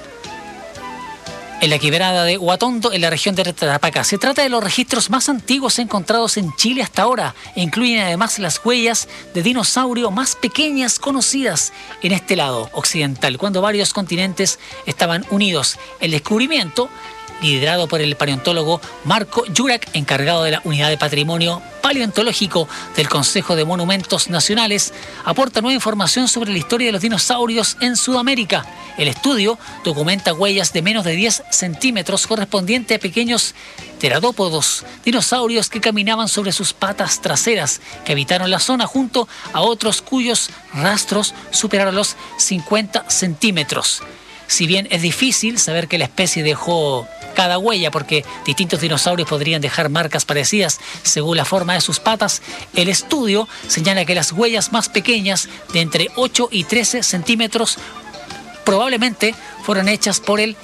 en la quebrada de Huatondo, en la región de Tarapacá. Se trata de los registros más antiguos encontrados en Chile hasta ahora, e incluyen además las huellas de dinosaurio más pequeñas conocidas en este lado occidental, cuando varios continentes estaban unidos. El descubrimiento, liderado por el paleontólogo Marco Jurak, encargado de la Unidad de Patrimonio Paleontológico del Consejo de Monumentos Nacionales, aporta nueva información sobre la historia de los dinosaurios en Sudamérica. El estudio documenta huellas de menos de diez centímetros correspondiente a pequeños teradópodos, dinosaurios que caminaban sobre sus patas traseras, que habitaron la zona junto a otros cuyos rastros superaron los cincuenta centímetros. Si bien es difícil saber qué la especie dejó cada huella, porque distintos dinosaurios podrían dejar marcas parecidas según la forma de sus patas, el estudio señala que las huellas más pequeñas, de entre ocho y trece centímetros, probablemente fueron hechas por el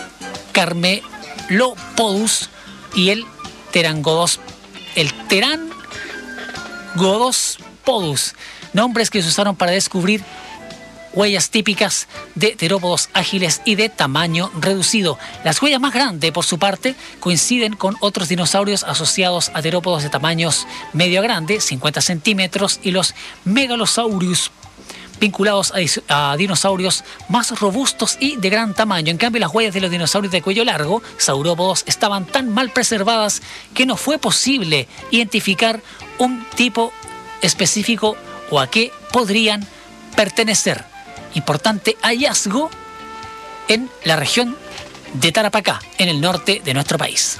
Camelopodus y el Pterangodos, el Pterangodospodus, nombres que se usaron para descubrir huellas típicas de terópodos ágiles y de tamaño reducido. Las huellas más grandes, por su parte, coinciden con otros dinosaurios asociados a terópodos de tamaños medio a grande, cincuenta centímetros, y los Megalosaurus, vinculados a, a dinosaurios más robustos y de gran tamaño. En cambio, las huellas de los dinosaurios de cuello largo, saurópodos, estaban tan mal preservadas que no fue posible identificar un tipo específico o a qué podrían pertenecer. Importante hallazgo en la región de Tarapacá, en el norte de nuestro país.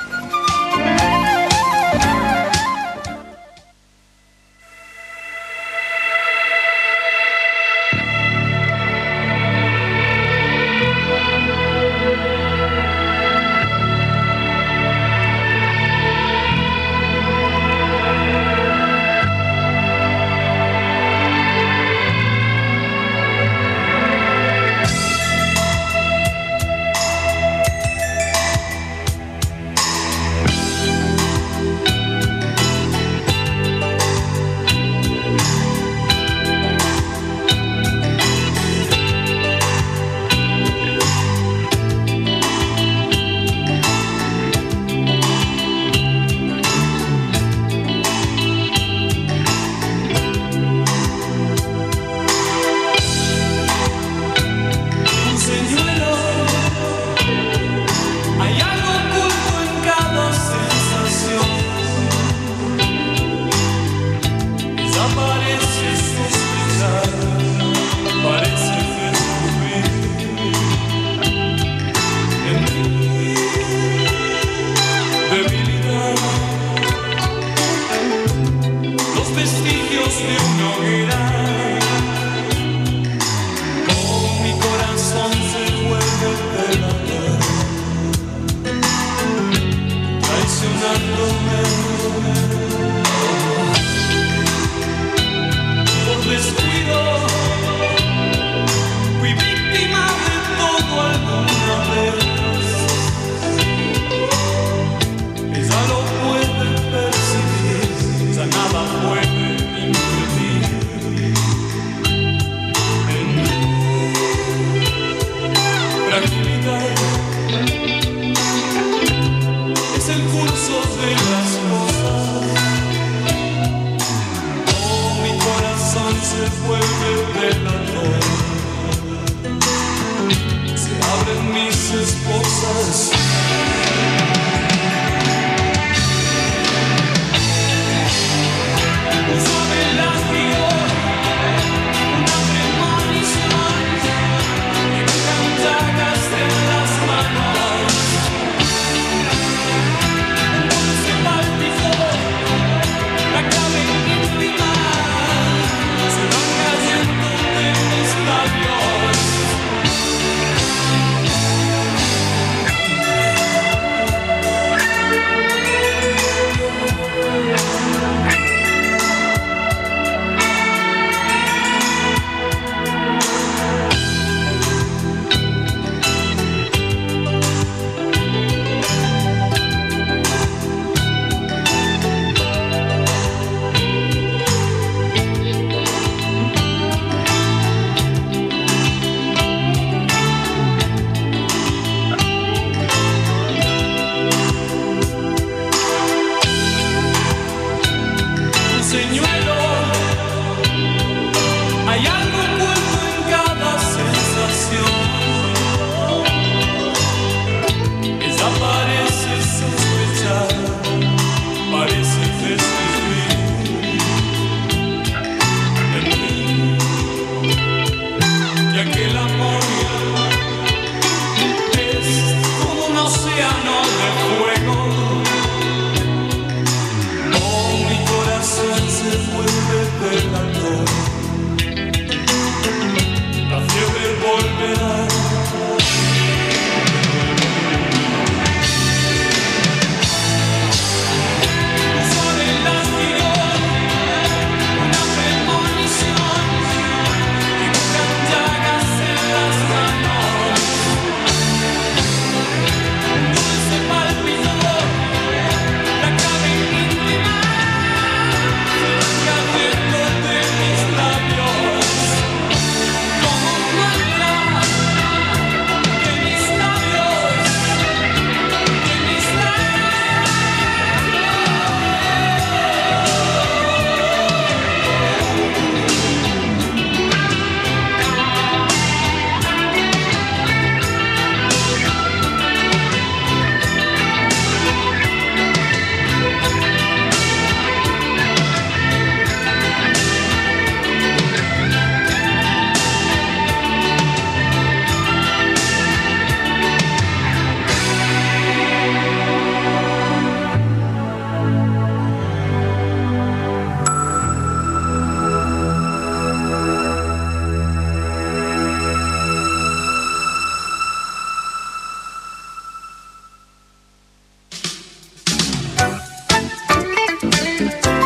Palpita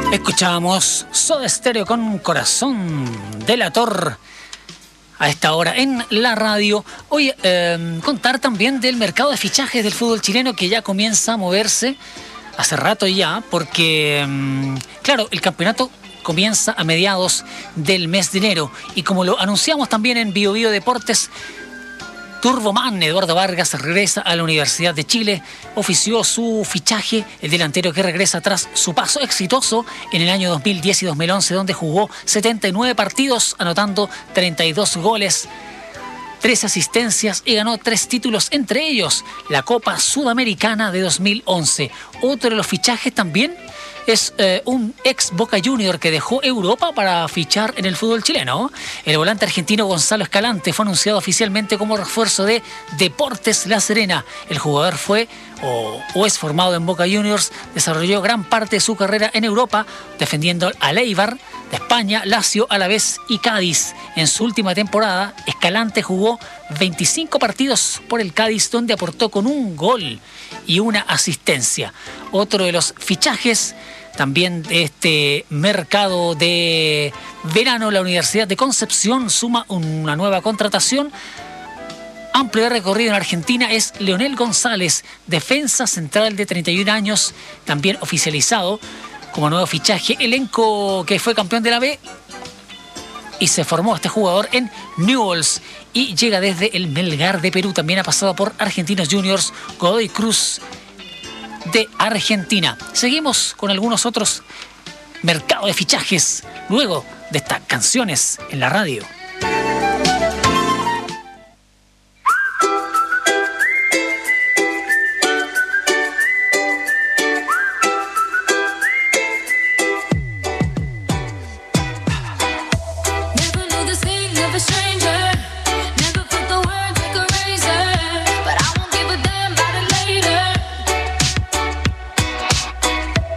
Escuchábamos Soda Stereo con Corazón Delator a esta hora en la radio. Hoy eh, contar también del mercado de fichajes del fútbol chileno, que ya comienza a moverse hace rato ya, porque eh, claro, el campeonato comienza a mediados del mes de enero, y como lo anunciamos también en Bio Bio Deportes, Turboman Eduardo Vargas regresa a la Universidad de Chile. Ofició su fichaje, el delantero que regresa tras su paso exitoso en el año dos mil diez y dos mil once, donde jugó setenta y nueve partidos, anotando treinta y dos goles, tres asistencias y ganó tres títulos, entre ellos la Copa Sudamericana de dos mil once. Otro de los fichajes también es eh, un ex Boca Junior que dejó Europa para fichar en el fútbol chileno. El volante argentino Gonzalo Escalante fue anunciado oficialmente como refuerzo de Deportes La Serena. El jugador fue o, o es formado en Boca Juniors, desarrolló gran parte de su carrera en Europa, defendiendo al Eibar de España, Lazio, Alavés y Cádiz. En su última temporada, Escalante jugó veinticinco partidos por el Cádiz, donde aportó con un gol y una asistencia. Otro de los fichajes también de este mercado de verano, la Universidad de Concepción suma una nueva contratación. Amplio de recorrido en Argentina es Leonel González, defensa central de treinta y un años, también oficializado como nuevo fichaje. Elenco que fue campeón de la B, y se formó este jugador en Newell's y llega desde el Melgar de Perú. También ha pasado por Argentinos Juniors, Godoy Cruz de Argentina. Seguimos con algunos otros mercados de fichajes luego de estas canciones en la radio.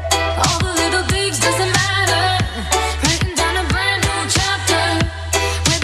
Doesn't matter, writing down a brand new chapter.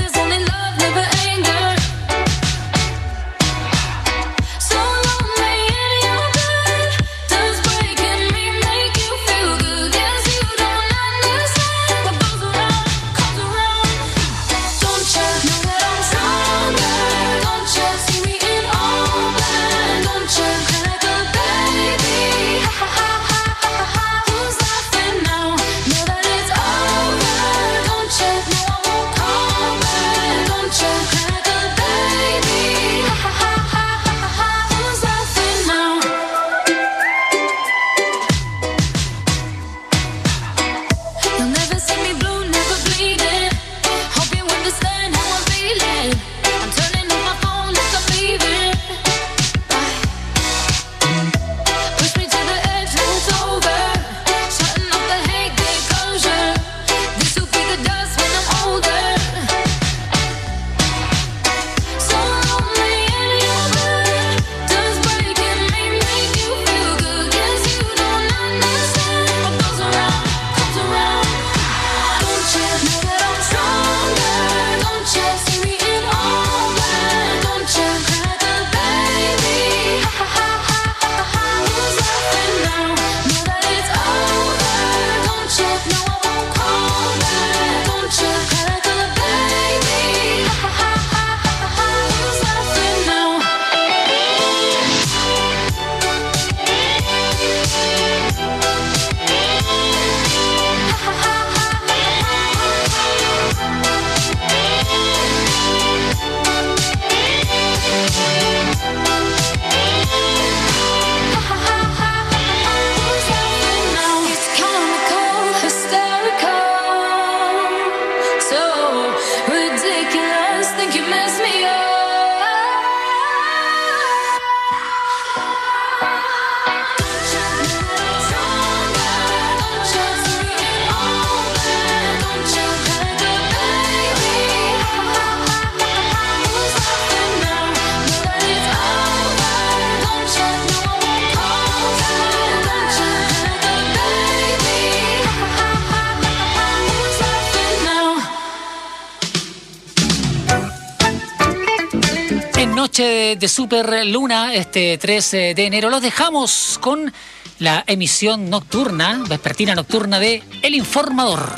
de, de Super Luna este tres de enero. Los dejamos con la emisión nocturna, vespertina nocturna de El Informador.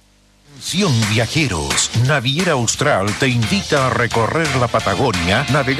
Viajeros, Naviera Austral te invita a recorrer la Patagonia navegando